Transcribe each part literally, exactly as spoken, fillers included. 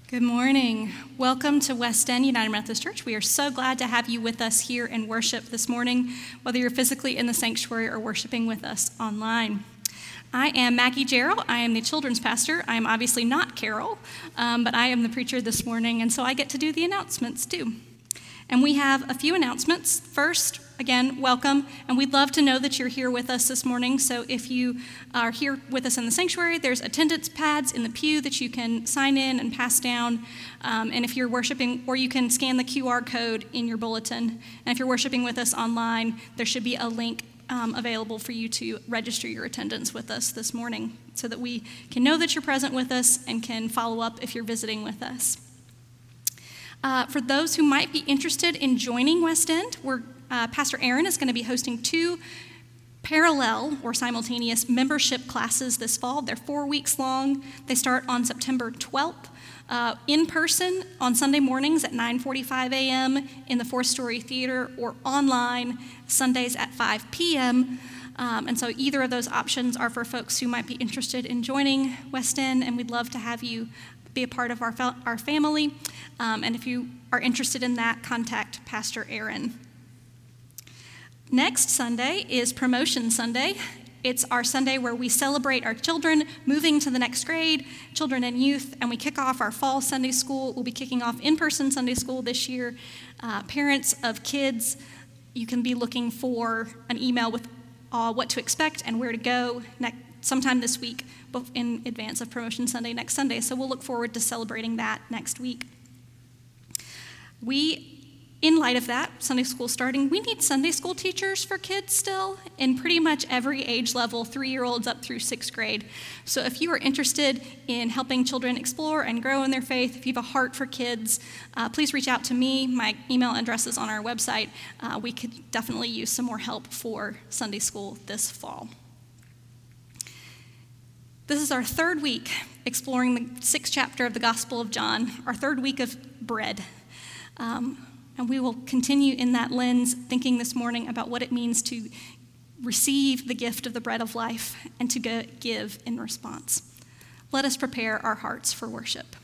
Good morning. Welcome to West End United Methodist Church. We are so glad to have you with us here in worship this morning, whether you're physically in the sanctuary or worshiping with us online. I am Maggie Jarrell. I am the children's pastor. I am obviously not Carol, um, but I am the preacher this morning, and so I get to do the announcements too. And we have a few announcements. First, again, welcome, and we'd love to know that you're here with us this morning. So if you are here with us in the sanctuary, there's attendance pads in the pew that you can sign in and pass down. Um, and if you're worshiping, or you can scan the Q R code in your bulletin. And if you're worshiping with us online, there should be a link um, available for you to register your attendance with us this morning so that we can know that you're present with us and can follow up if you're visiting with us. Uh, for those who might be interested in joining West End, we're, uh, Pastor Aaron is going to be hosting two parallel or simultaneous membership classes this fall. They're four weeks long. They start on September twelfth, uh, in person on Sunday mornings at nine forty-five a.m. in the Fourth Story Theater, or online Sundays at five p.m. Um, and so either of those options are for folks who might be interested in joining West End, and we'd love to have you be a part of our fa- our family. Um, and if you are interested in that, contact Pastor Aaron. Next Sunday is Promotion Sunday. It's our Sunday where we celebrate our children moving to the next grade, children and youth, and we kick off our fall Sunday school. We'll be kicking off in-person Sunday school this year. Uh, parents of kids, you can be looking for an email with uh, what to expect and where to go next sometime this week in advance of Promotion Sunday next Sunday. So we'll look forward to celebrating that next week. We, in light of that, Sunday school starting, we need Sunday school teachers for kids still in pretty much every age level, three-year-olds up through sixth grade. So if you are interested in helping children explore and grow in their faith, if you have a heart for kids, uh, please reach out to me. My email address is on our website. Uh, we could definitely use some more help for Sunday school this fall. This is our third week exploring the sixth chapter of the Gospel of John, our third week of bread. Um, and we will continue in that lens, thinking this morning about what it means to receive the gift of the bread of life and to go give in response. Let us prepare our hearts for worship.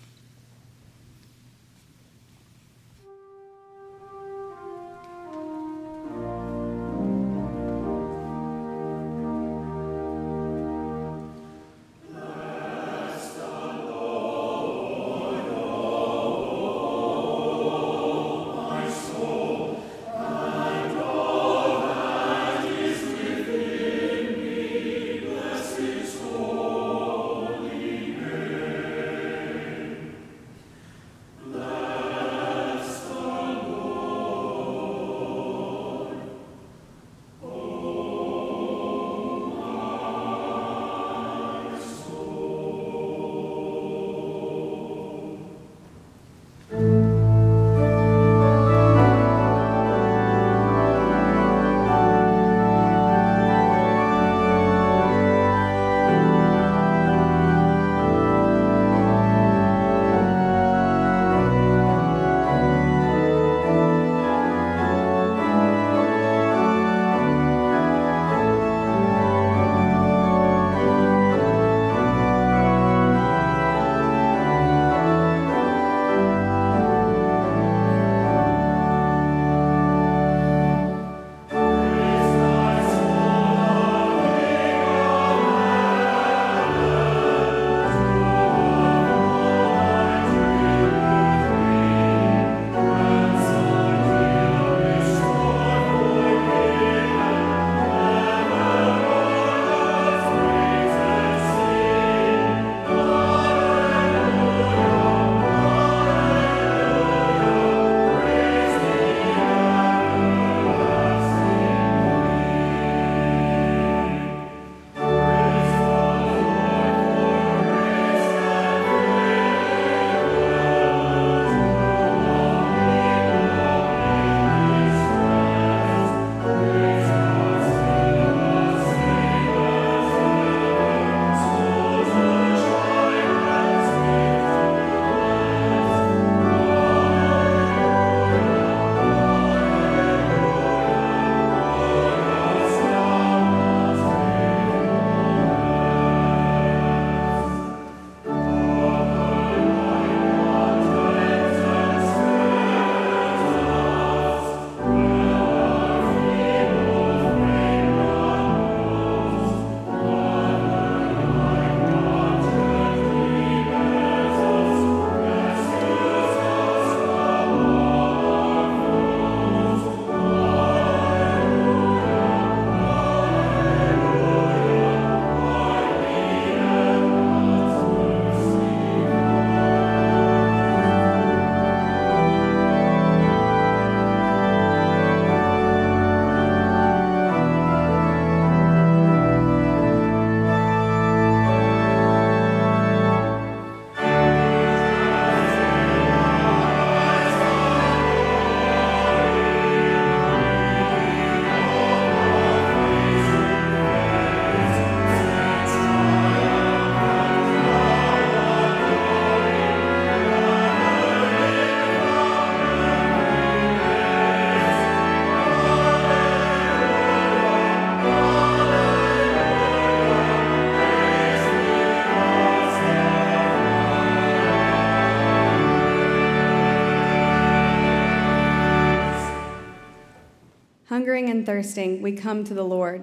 Hungering and thirsting, we come to the Lord.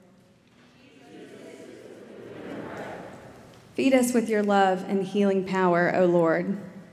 Feed us with your love and healing power, O Lord.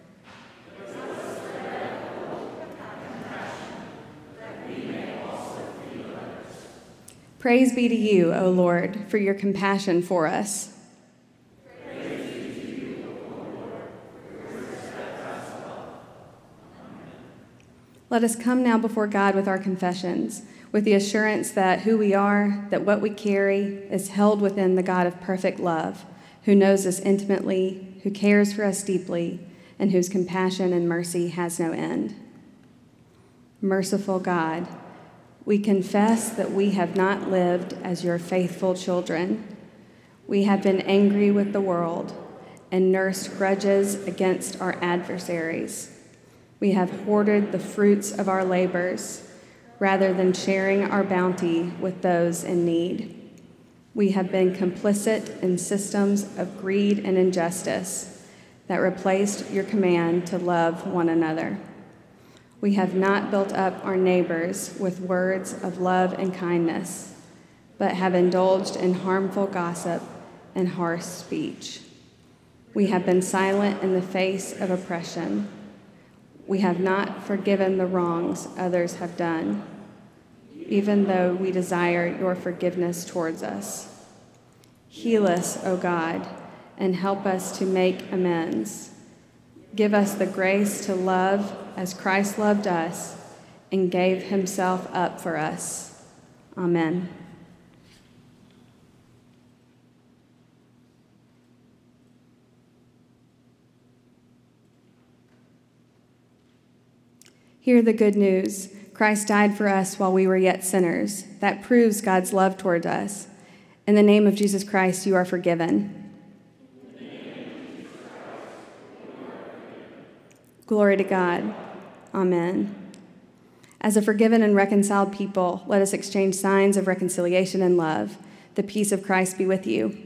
Praise be to you, O Lord, for your compassion for us. Praise be to you, O Lord, for your steadfast love. Amen. Let us come now before God with our confessions, with the assurance that who we are, that what we carry, is held within the God of perfect love, who knows us intimately, who cares for us deeply, and whose compassion and mercy has no end. Merciful God, we confess that we have not lived as your faithful children. We have been angry with the world and nursed grudges against our adversaries. We have hoarded the fruits of our labors rather than sharing our bounty with those in need. We have been complicit in systems of greed and injustice that replaced your command to love one another. We have not built up our neighbors with words of love and kindness, but have indulged in harmful gossip and harsh speech. We have been silent in the face of oppression. We have not forgiven the wrongs others have done, even though we desire your forgiveness towards us. Heal us, O God, and help us to make amends. Give us the grace to love as Christ loved us and gave himself up for us. Amen. Hear the good news. Christ died for us while we were yet sinners. That proves God's love toward us. In the name of Jesus Christ, you are forgiven. Glory to God. Amen. As a forgiven and reconciled people, let us exchange signs of reconciliation and love. The peace of Christ be with you.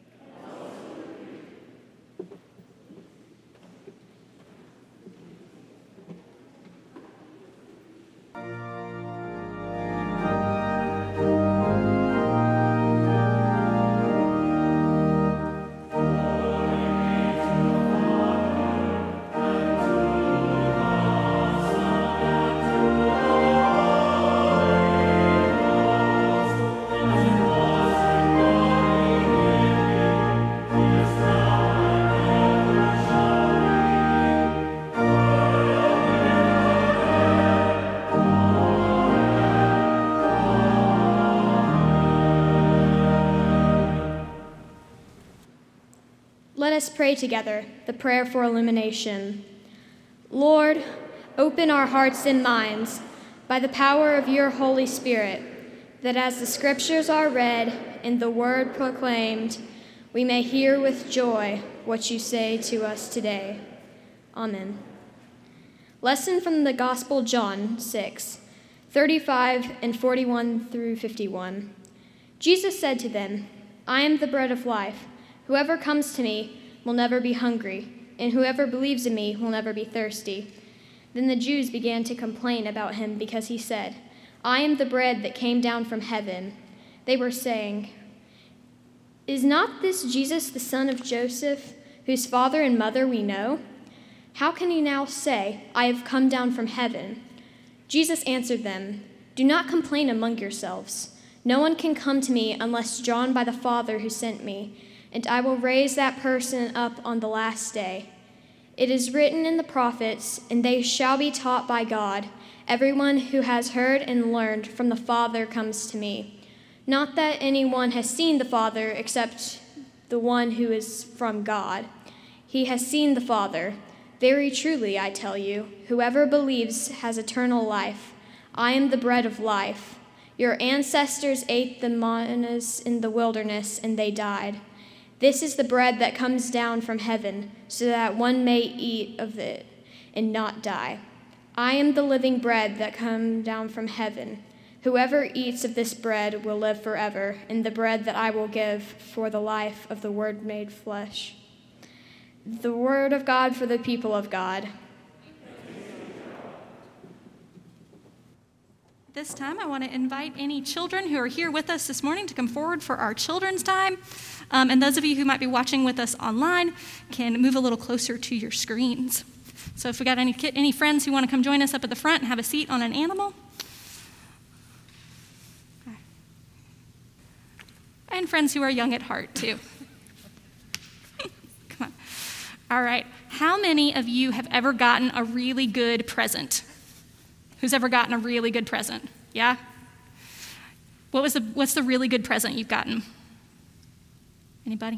Let us pray together the prayer for illumination. Lord, open our hearts and minds by the power of your Holy Spirit, that as the scriptures are read and the word proclaimed, we may hear with joy what you say to us today. Amen. Lesson from the Gospel, John six, thirty-five and forty-one through fifty-one. Jesus said to them, I am the bread of life. Whoever comes to me will never be hungry, and whoever believes in me will never be thirsty. Then the Jews began to complain about him because he said, I am the bread that came down from heaven. They were saying, Is not this Jesus the son of Joseph, whose father and mother we know? How can he now say, I have come down from heaven? Jesus answered them, Do not complain among yourselves. No one can come to me unless drawn by the Father who sent me, and I will raise that person up on the last day. It is written in the prophets, and they shall be taught by God. Everyone who has heard and learned from the Father comes to me. Not that anyone has seen the Father except the one who is from God. He has seen the Father. Very truly, I tell you, whoever believes has eternal life. I am the bread of life. Your ancestors ate the manna in the wilderness, and they died. This is the bread that comes down from heaven, so that one may eat of it and not die. I am the living bread that comes down from heaven. Whoever eats of this bread will live forever, and the bread that I will give for the life of the Word made flesh. The word of God for the people of God. This time, I want to invite any children who are here with us this morning to come forward for our children's time. Um, and those of you who might be watching with us online can move a little closer to your screens. So if we got any any friends who want to come join us up at the front and have a seat on an animal. Okay. And friends who are young at heart, too. Come on. All right. How many of you have ever gotten a really good present? Who's ever gotten a really good present? Yeah? What was the what's the really good present you've gotten? Anybody?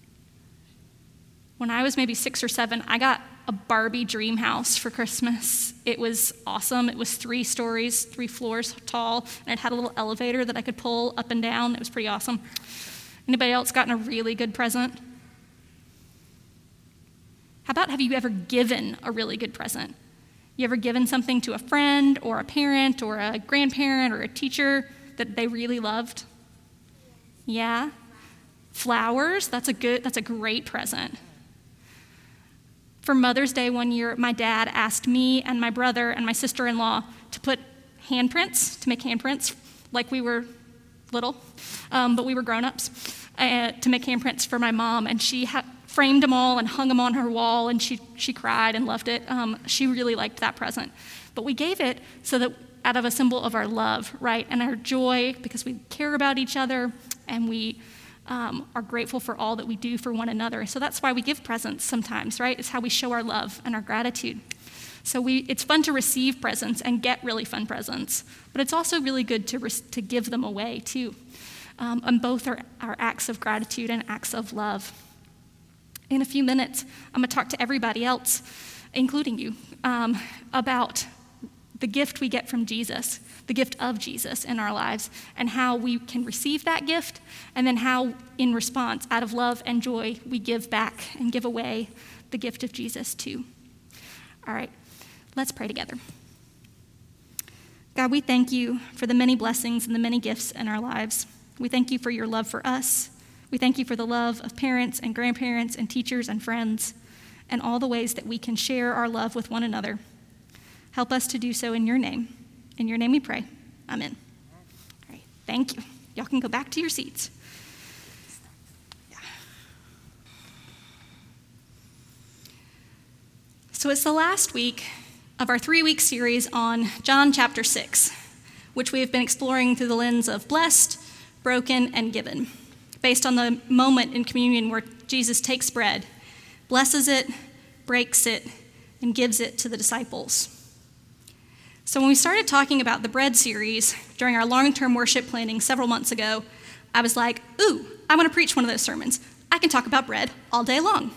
When I was maybe six or seven, I got a Barbie dream house for Christmas. It was awesome. It was three stories, three floors tall, and it had a little elevator that I could pull up and down. It was pretty awesome. Anybody else gotten a really good present? How about, have you ever given a really good present? You ever given something to a friend or a parent or a grandparent or a teacher that they really loved? Yeah? Flowers, that's a good, that's a great present. For Mother's Day one year, my dad asked me and my brother and my sister-in-law to put handprints, to make handprints, like we were little, um, but we were grown-ups, uh, to make handprints for my mom, and she ha- framed them all and hung them on her wall, and she she cried and loved it. Um, she really liked that present. But we gave it so that out of a symbol of our love, right, and our joy, because we care about each other, and we um, are grateful for all that we do for one another. So that's why we give presents sometimes, right? It's how we show our love and our gratitude. So we it's fun to receive presents and get really fun presents, but it's also really good to re- to give them away too. Um, and both are, are acts of gratitude and acts of love. In a few minutes, I'm going to talk to everybody else, including you, um, about the gift we get from Jesus, the gift of Jesus in our lives, and how we can receive that gift, and then how, in response, out of love and joy, we give back and give away the gift of Jesus too. All right, let's pray together. God, we thank you for the many blessings and the many gifts in our lives. We thank you for your love for us. We thank you for the love of parents and grandparents and teachers and friends, and all the ways that we can share our love with one another. Help us to do so in your name. In your name we pray. Amen. All right, thank you. Y'all can go back to your seats. Yeah. So it's the last week of our three-week series on John chapter six, which we have been exploring through the lens of blessed, broken, and given, based on the moment in communion where Jesus takes bread, blesses it, breaks it, and gives it to the disciples. So when we started talking about the bread series during our long-term worship planning several months ago, I was like, ooh, I want to preach one of those sermons. I can talk about bread all day long.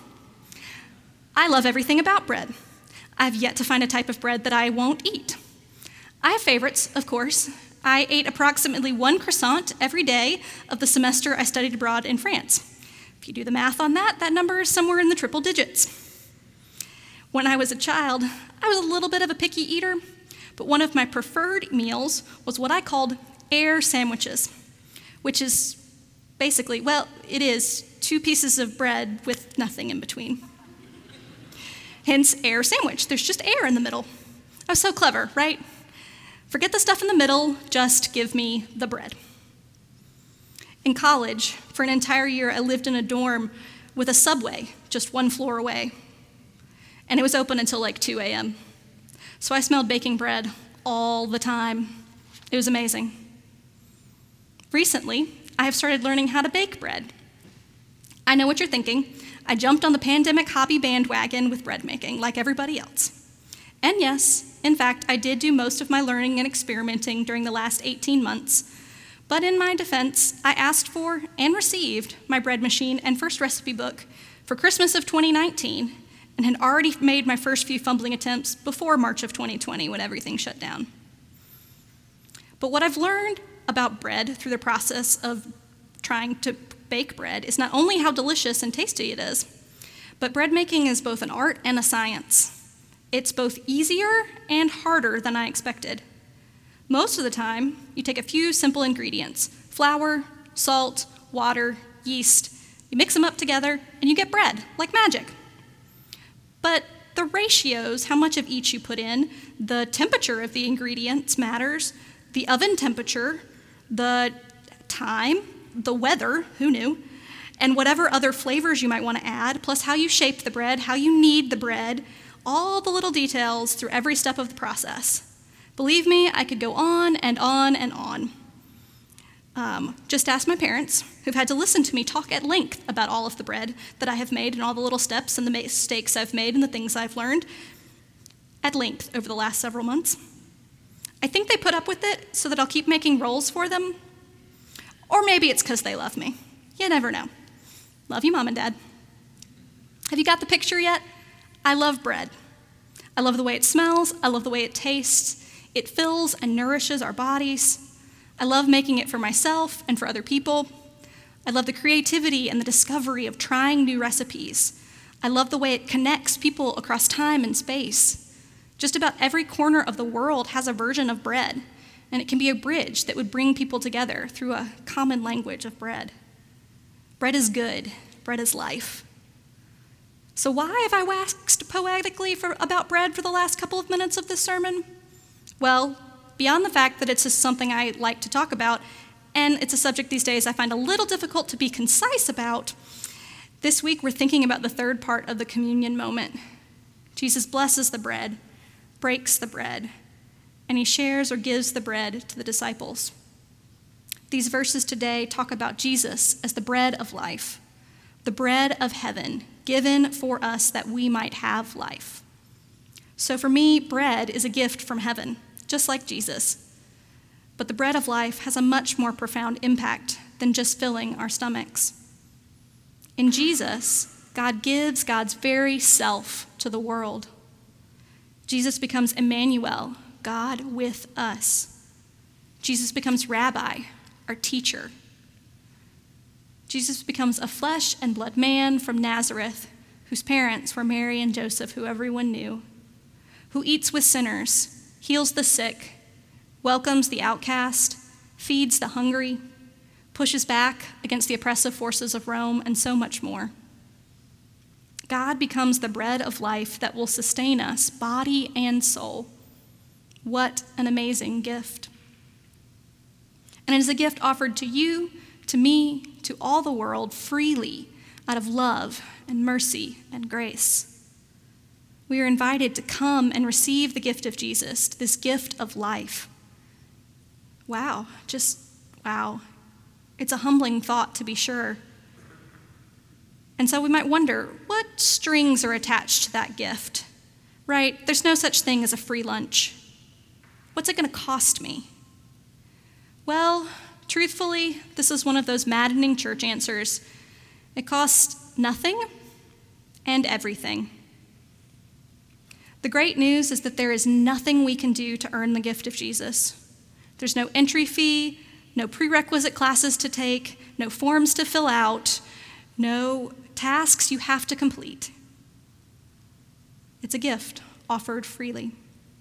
I love everything about bread. I've yet to find a type of bread that I won't eat. I have favorites, of course. I ate approximately one croissant every day of the semester I studied abroad in France. If you do the math on that, that number is somewhere in the triple digits. When I was a child, I was a little bit of a picky eater, but one of my preferred meals was what I called air sandwiches, which is basically, well, it is two pieces of bread with nothing in between. Hence, air sandwich. There's just air in the middle. I was so clever, right? Forget the stuff in the middle, just give me the bread. In college, for an entire year, I lived in a dorm with a Subway just one floor away. And it was open until like two a.m. So I smelled baking bread all the time. It was amazing. Recently, I have started learning how to bake bread. I know what you're thinking. I jumped on the pandemic hobby bandwagon with bread making, like everybody else. And yes, in fact, I did do most of my learning and experimenting during the last eighteen months. But in my defense, I asked for and received my bread machine and first recipe book for Christmas of twenty nineteen, and had already made my first few fumbling attempts before March of twenty twenty when everything shut down. But what I've learned about bread through the process of trying to bake bread is not only how delicious and tasty it is, but bread making is both an art and a science. It's both easier and harder than I expected. Most of the time, you take a few simple ingredients, flour, salt, water, yeast, you mix them up together, and you get bread, like magic. But the ratios, how much of each you put in, the temperature of the ingredients matters, the oven temperature, the time, the weather, who knew, and whatever other flavors you might want to add, plus how you shape the bread, how you knead the bread, all the little details through every step of the process. Believe me, I could go on and on and on. Um, just ask my parents, who've had to listen to me talk at length about all of the bread that I have made and all the little steps and the mistakes I've made and the things I've learned at length over the last several months. I think they put up with it so that I'll keep making rolls for them. Or maybe it's because they love me. You never know. Love you, Mom and Dad. Have you got the picture yet? I love bread. I love the way it smells. I love the way it tastes. It fills and nourishes our bodies. I love making it for myself and for other people. I love the creativity and the discovery of trying new recipes. I love the way it connects people across time and space. Just about every corner of the world has a version of bread, and it can be a bridge that would bring people together through a common language of bread. Bread is good. Bread is life. So why have I waxed poetically for, about bread for the last couple of minutes of this sermon? Well, beyond the fact that it's just something I like to talk about, and it's a subject these days I find a little difficult to be concise about, this week we're thinking about the third part of the communion moment. Jesus blesses the bread, breaks the bread, and he shares or gives the bread to the disciples. These verses today talk about Jesus as the bread of life, the bread of heaven, given for us that we might have life. So for me, bread is a gift from heaven, just like Jesus. But the bread of life has a much more profound impact than just filling our stomachs. In Jesus, God gives God's very self to the world. Jesus becomes Emmanuel, God with us. Jesus becomes Rabbi, our teacher. Jesus becomes a flesh and blood man from Nazareth, whose parents were Mary and Joseph, who everyone knew, who eats with sinners, heals the sick, welcomes the outcast, feeds the hungry, pushes back against the oppressive forces of Rome, and so much more. God becomes the bread of life that will sustain us, body and soul. What an amazing gift. And it is a gift offered to you, to me, to all the world freely out of love and mercy and grace. We are invited to come and receive the gift of Jesus, this gift of life. Wow, just wow. It's a humbling thought, to be sure. And so we might wonder, what strings are attached to that gift? Right? There's no such thing as a free lunch. What's it going to cost me? Well, truthfully, this is one of those maddening church answers. It costs nothing and everything. The great news is that there is nothing we can do to earn the gift of Jesus. There's no entry fee, no prerequisite classes to take, no forms to fill out, no tasks you have to complete. It's a gift offered freely.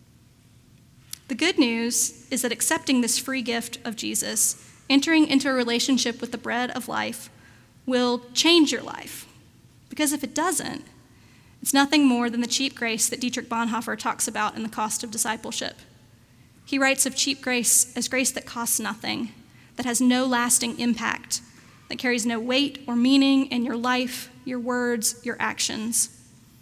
The good news is that accepting this free gift of Jesus, entering into a relationship with the bread of life, will change your life. Because if it doesn't, it's nothing more than the cheap grace that Dietrich Bonhoeffer talks about in The Cost of Discipleship. He writes of cheap grace as grace that costs nothing, that has no lasting impact, that carries no weight or meaning in your life, your words, your actions.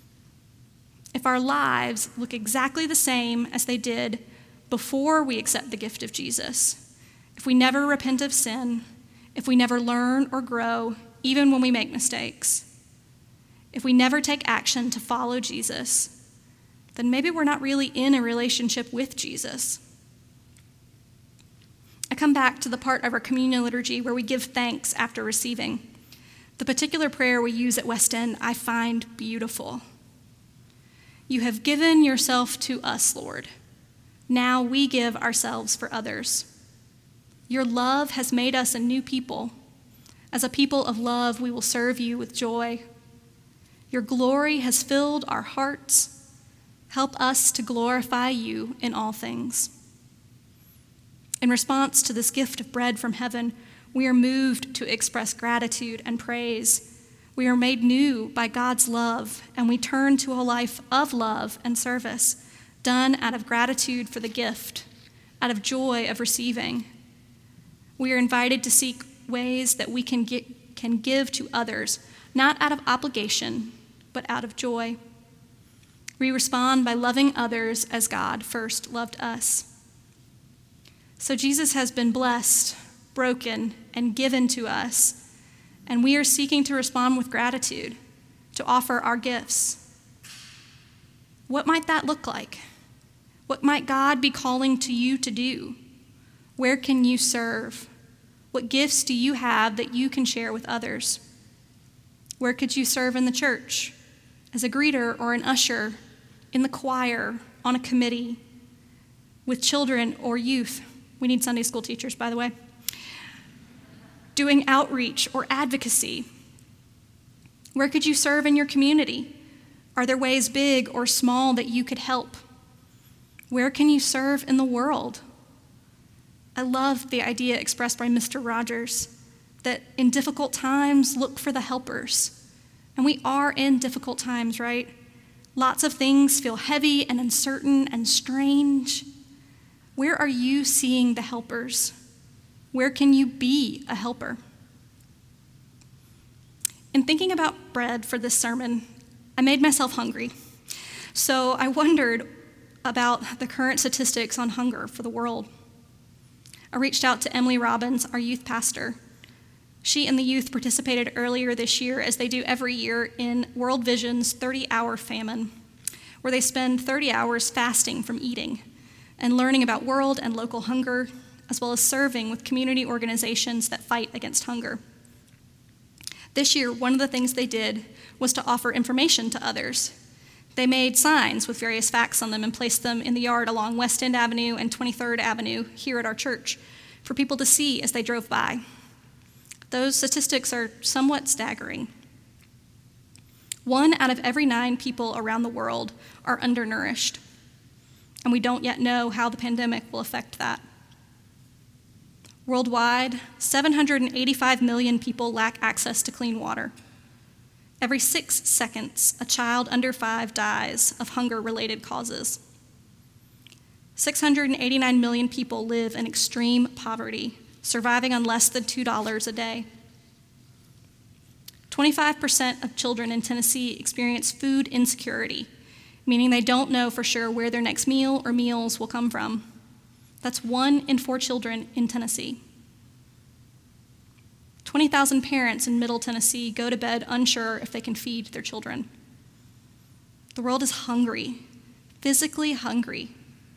If our lives look exactly the same as they did before we accept the gift of Jesus, if we never repent of sin, if we never learn or grow, even when we make mistakes, if we never take action to follow Jesus, then maybe we're not really in a relationship with Jesus. I come back to the part of our communion liturgy where we give thanks after receiving. The particular prayer we use at West End I find beautiful. You have given yourself to us, Lord. Now we give ourselves for others. Your love has made us a new people. As a people of love, we will serve you with joy. Your glory has filled our hearts. Help us to glorify you in all things. In response to this gift of bread from heaven, we are moved to express gratitude and praise. We are made new by God's love, and we turn to a life of love and service, done out of gratitude for the gift, out of joy of receiving. We are invited to seek ways that we can get, can give to others, not out of obligation, but out of joy. We respond by loving others as God first loved us. So Jesus has been blessed, broken, and given to us, and we are seeking to respond with gratitude, to offer our gifts. What might that look like? What might God be calling to you to do? Where can you serve? What gifts do you have that you can share with others? Where could you serve in the church? As a greeter or an usher, in the choir, on a committee, with children or youth? We need Sunday school teachers, by the way. Doing outreach or advocacy. Where could you serve in your community? Are there ways, big or small, that you could help? Where can you serve in the world? I love the idea expressed by Mister Rogers that in difficult times, look for the helpers. And we are in difficult times, right? Lots of things feel heavy and uncertain and strange. Where are you seeing the helpers? Where can you be a helper? In thinking about bread for this sermon, I made myself hungry. So I wondered about the current statistics on hunger for the world. I reached out to Emily Robbins, our youth pastor. She and the youth participated earlier this year, as they do every year, in World Vision's thirty-hour famine, where they spend thirty hours fasting from eating and learning about world and local hunger, as well as serving with community organizations that fight against hunger. This year, one of the things they did was to offer information to others. They made signs with various facts on them and placed them in the yard along West End Avenue and twenty-third Avenue here at our church for people to see as they drove by. Those statistics are somewhat staggering. One out of every nine people around the world are undernourished, and we don't yet know how the pandemic will affect that. Worldwide, seven hundred eighty-five million people lack access to clean water. Every six seconds, a child under five dies of hunger-related causes. six hundred eighty-nine million people live in extreme poverty, surviving on less than two dollars a day. twenty-five percent of children in Tennessee experience food insecurity, meaning they don't know for sure where their next meal or meals will come from. That's one in four children in Tennessee. twenty thousand parents in Middle Tennessee go to bed unsure if they can feed their children. The world is hungry, physically hungry.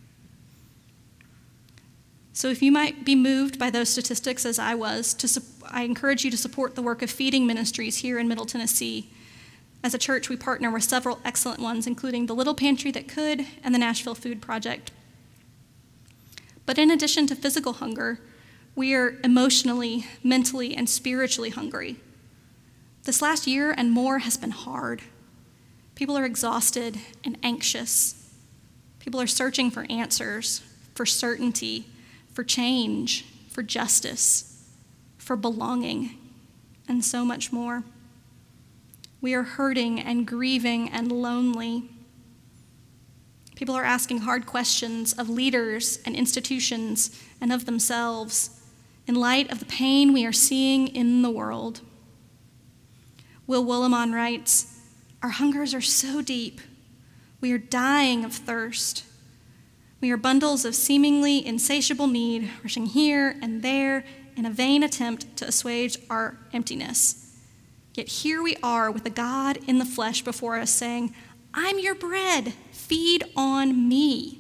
So if you might be moved by those statistics as I was, to su- I encourage you to support the work of feeding ministries here in Middle Tennessee. As a church, we partner with several excellent ones, including the Little Pantry That Could and the Nashville Food Project. But in addition to physical hunger, we are emotionally, mentally, and spiritually hungry. This last year and more has been hard. People are exhausted and anxious. People are searching for answers, for certainty, for change, for justice, for belonging, and so much more. We are hurting and grieving and lonely. People are asking hard questions of leaders and institutions and of themselves in light of the pain we are seeing in the world. Will Willimon writes, "Our hungers are so deep, we are dying of thirst. We are bundles of seemingly insatiable need, rushing here and there in a vain attempt to assuage our emptiness. Yet here we are with a God in the flesh before us saying, 'I'm your bread, feed on me.'"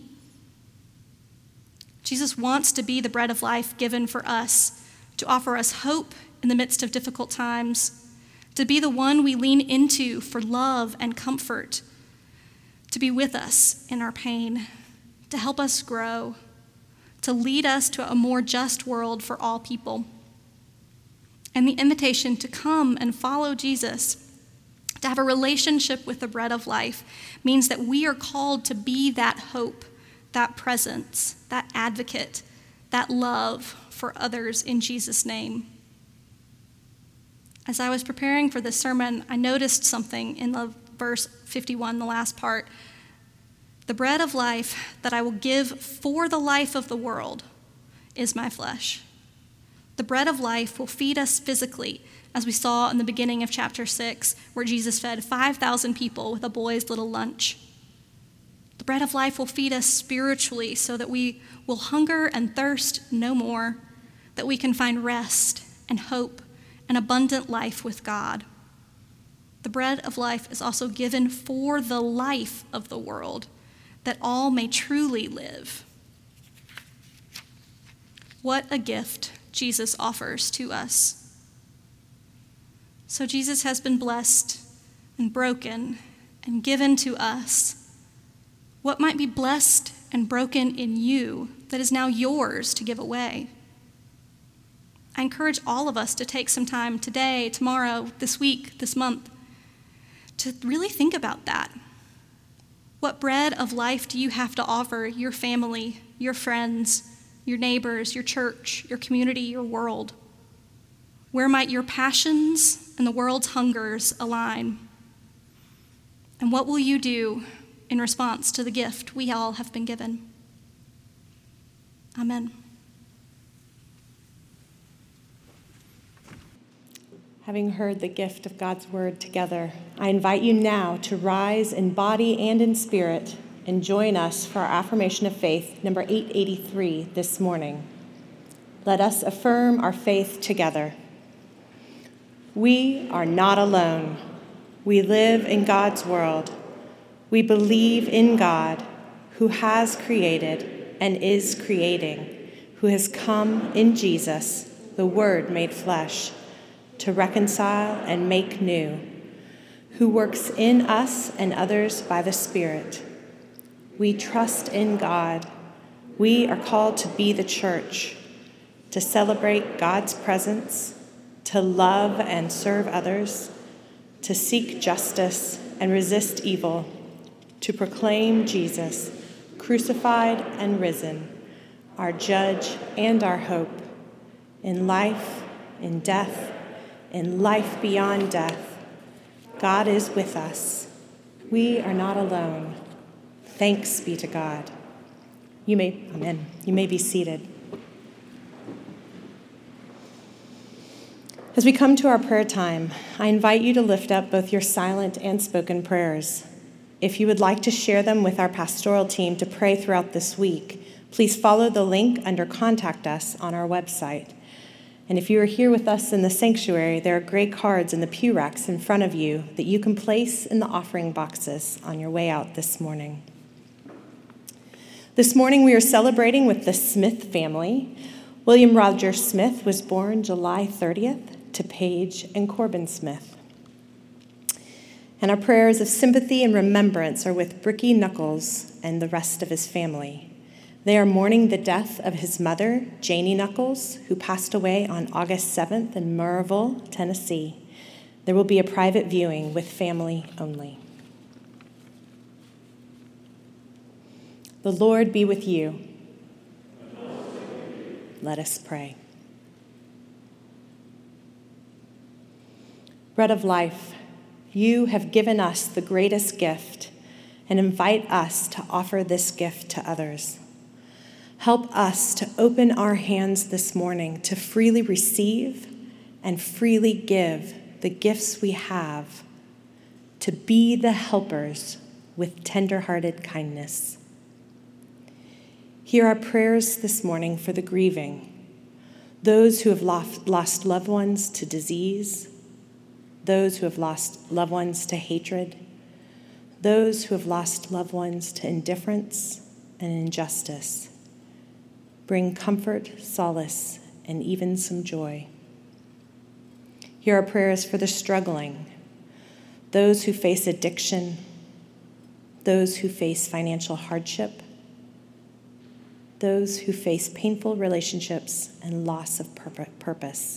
Jesus wants to be the bread of life given for us, to offer us hope in the midst of difficult times, to be the one we lean into for love and comfort, to be with us in our pain, to help us grow, to lead us to a more just world for all people. And the invitation to come and follow Jesus, to have a relationship with the bread of life, means that we are called to be that hope, that presence, that advocate, that love for others in Jesus' name. As I was preparing for this sermon, I noticed something in the verse fifty-one, the last part, The bread of life that I will give for the life of the world is my flesh. The bread of life will feed us physically, as we saw in the beginning of chapter six, where Jesus fed five thousand people with a boy's little lunch. The bread of life will feed us spiritually so that we will hunger and thirst no more, that we can find rest and hope and abundant life with God. The bread of life is also given for the life of the world, that all may truly live. What a gift Jesus offers to us. So Jesus has been blessed and broken and given to us. What might be blessed and broken in you that is now yours to give away? I encourage all of us to take some time today, tomorrow, this week, this month, to really think about that. What bread of life do you have to offer your family, your friends, your neighbors, your church, your community, your world? Where might your passions and the world's hungers align? And what will you do in response to the gift we all have been given? Amen. Having heard the gift of God's word together, I invite you now to rise in body and in spirit and join us for our affirmation of faith, number eight eighty-three, this morning. Let us affirm our faith together. We are not alone. We live in God's world. We believe in God, who has created and is creating, who has come in Jesus, the Word made flesh, to reconcile and make new, who works in us and others by the Spirit. We trust in God. We are called to be the church, to celebrate God's presence, to love and serve others, to seek justice and resist evil, to proclaim Jesus, crucified and risen, our judge and our hope, in life, in death, in life beyond death. God is with us. We are not alone. Thanks be to God. You may, amen. You may be seated. As we come to our prayer time, I invite you to lift up both your silent and spoken prayers. If you would like to share them with our pastoral team to pray throughout this week, please follow the link under Contact Us on our website. And if you are here with us in the sanctuary, there are gray cards in the pew racks in front of you that you can place in the offering boxes on your way out this morning. This morning we are celebrating with the Smith family. William Roger Smith was born July thirtieth to Paige and Corbin Smith. And our prayers of sympathy and remembrance are with Bricky Knuckles and the rest of his family. They are mourning the death of his mother, Janie Knuckles, who passed away on August seventh in Murrayville, Tennessee. There will be a private viewing with family only. The Lord be with you. Let us pray. Bread of life, you have given us the greatest gift and invite us to offer this gift to others. Help us to open our hands this morning to freely receive and freely give the gifts we have, to be the helpers with tender-hearted kindness. Hear our prayers this morning for the grieving, those who have lost loved ones to disease, those who have lost loved ones to hatred, those who have lost loved ones to indifference and injustice. Bring comfort, solace, and even some joy. Hear our prayers for the struggling, those who face addiction, those who face financial hardship, those who face painful relationships and loss of purpose.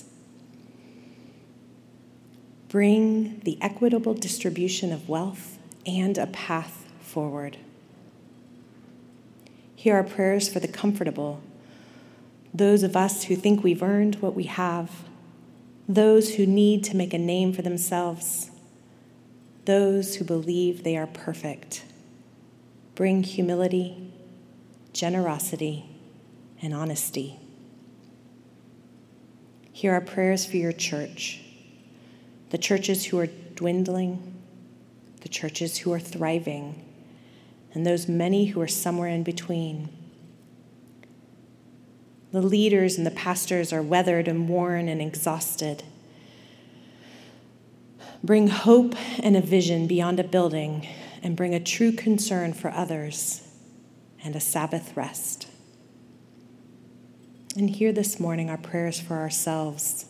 Bring the equitable distribution of wealth and a path forward. Hear our prayers for the comfortable, those of us who think we've earned what we have, those who need to make a name for themselves, those who believe they are perfect. bring humility, generosity, and honesty. Hear our prayers for your church, the churches who are dwindling, the churches who are thriving, and those many who are somewhere in between. The leaders and the pastors are weathered and worn and exhausted. Bring hope and a vision beyond a building, and bring a true concern for others and a Sabbath rest. And hear this morning our prayers for ourselves.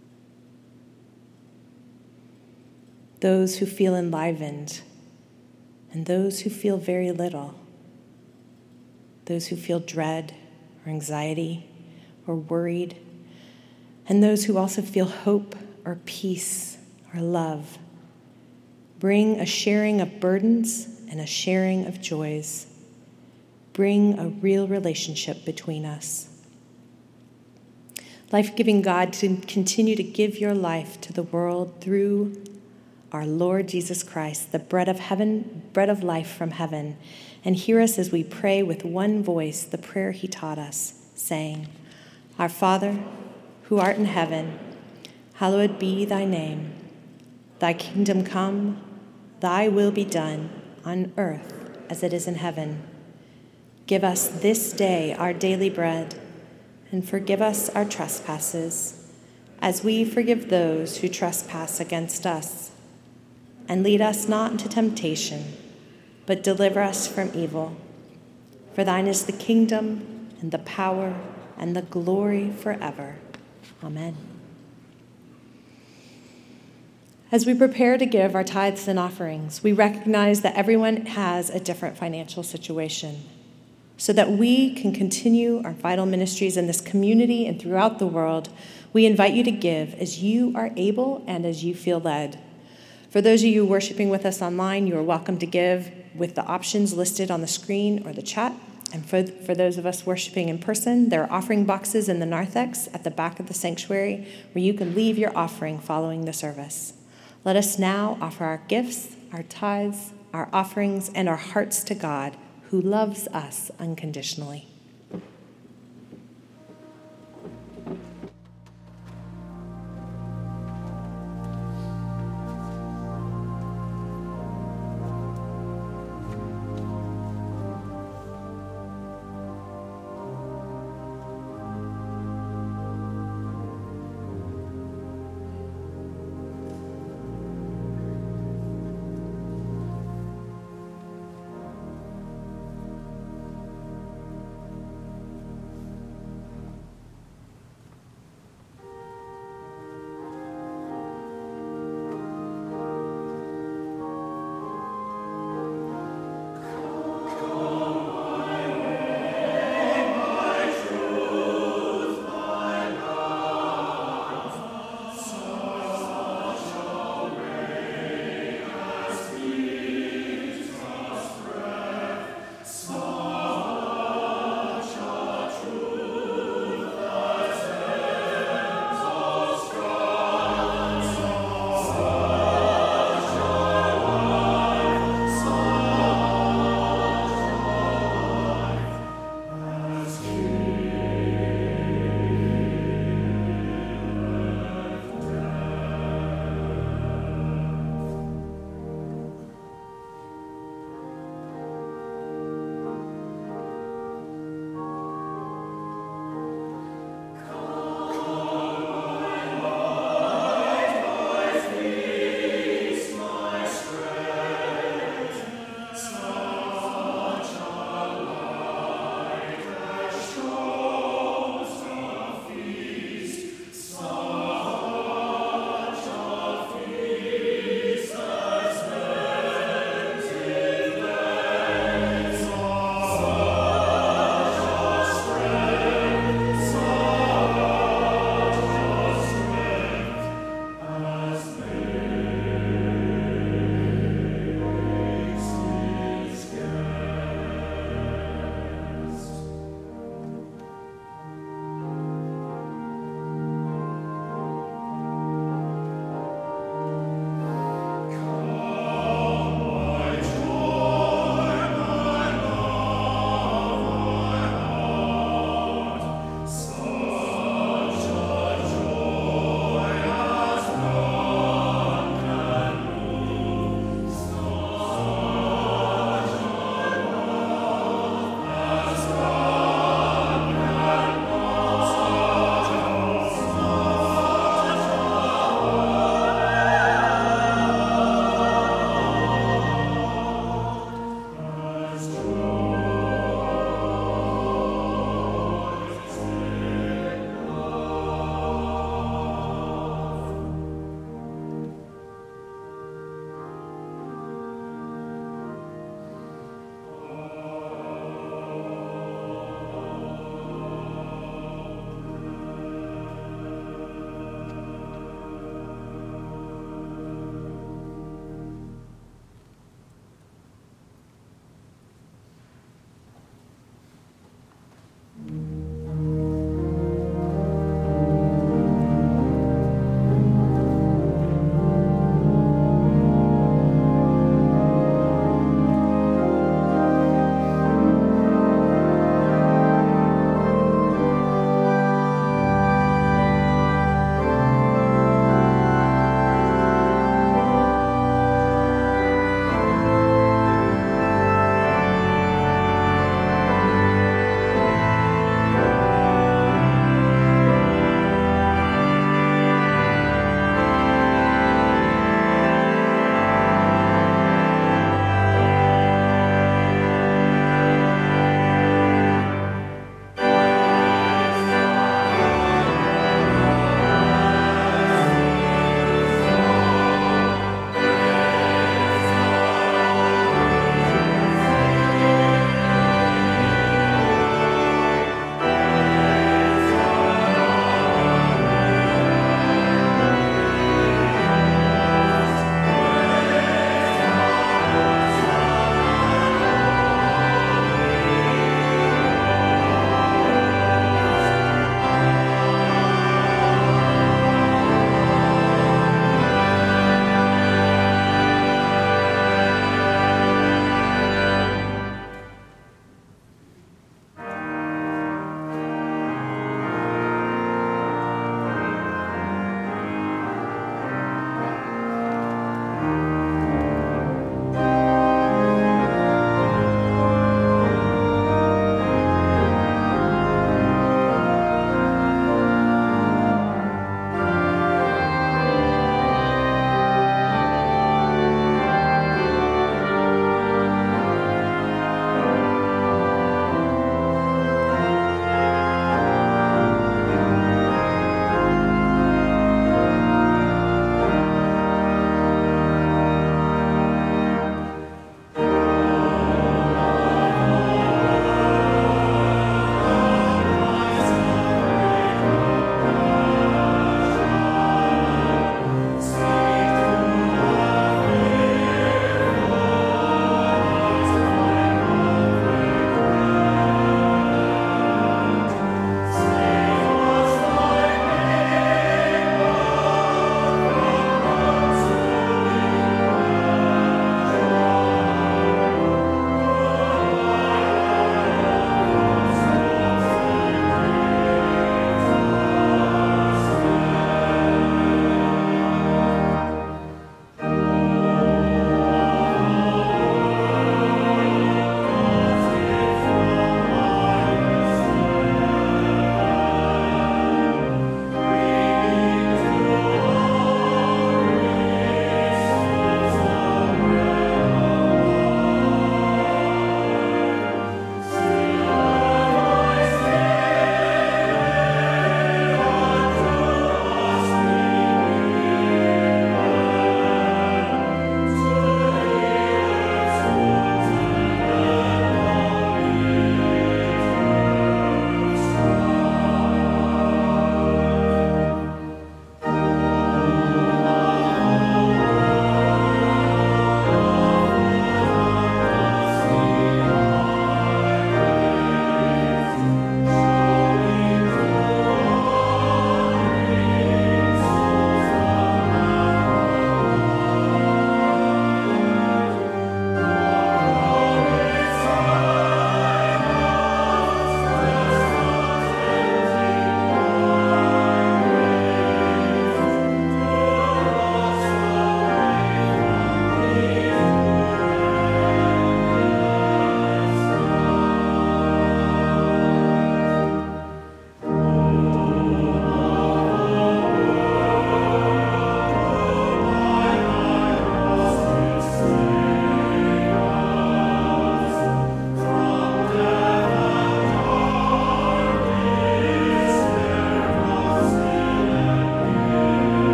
Those who feel enlivened and those who feel very little. Those who feel dread or anxiety or worried, and those who also feel hope or peace or love. Bring a sharing of burdens and a sharing of joys. Bring a real relationship between us. Life-giving God, to continue to give your life to the world through our Lord Jesus Christ, the bread of heaven, bread of life from heaven, and hear us as we pray with one voice the prayer he taught us, saying, Our Father, who art in heaven, hallowed be thy name. Thy kingdom come, thy will be done on earth as it is in heaven. Give us this day our daily bread, and forgive us our trespasses, as we forgive those who trespass against us. And lead us not into temptation, but deliver us from evil. For thine is the kingdom, and the power, and the glory forever. Amen. As we prepare to give our tithes and offerings, we recognize that everyone has a different financial situation. So that we can continue our vital ministries in this community and throughout the world, we invite you to give as you are able and as you feel led. For those of you worshiping with us online, you are welcome to give with the options listed on the screen or the chat. And for, for those of us worshiping in person, there are offering boxes in the narthex at the back of the sanctuary where you can leave your offering following the service. Let us now offer our gifts, our tithes, our offerings, and our hearts to God, who loves us unconditionally.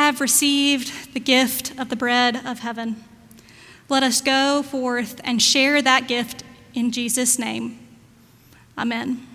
have received the gift of the bread of heaven. Let us go forth and share that gift in Jesus' name. Amen.